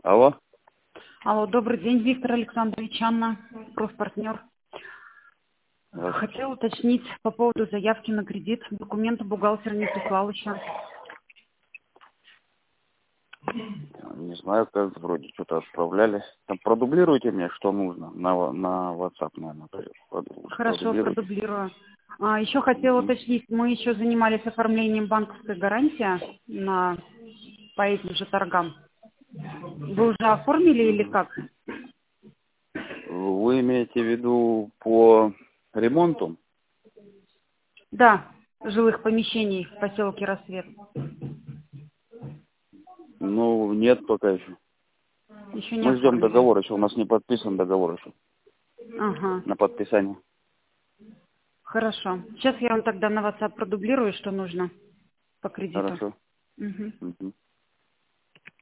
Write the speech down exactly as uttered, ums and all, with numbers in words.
Алло. Алло, добрый день, Виктор Александрович, Анна, профпартнер. Здравствуйте. Хотела уточнить по поводу заявки на кредит. Документы бухгалтер не прислал еще. Не знаю, как вроде что-то отправляли. Там продублируйте мне, что нужно. На, на WhatsApp, наверное, проду- Хорошо, продублируйте. продублирую. А, еще хотела Мгм. уточнить, мы еще занимались оформлением банковской гарантии на, по этим же торгам. Вы уже оформили или Мгм. как? Вы имеете в виду по ремонту? Да, жилых помещений в поселке Рассвет. Ну, нет пока еще. Еще не Мы ждем оформили. договор, еще у нас не подписан договор еще Ага, на подписание. хорошо. Сейчас я вам тогда на WhatsApp продублирую, что нужно по кредиту. Хорошо. Мгм. Мгм.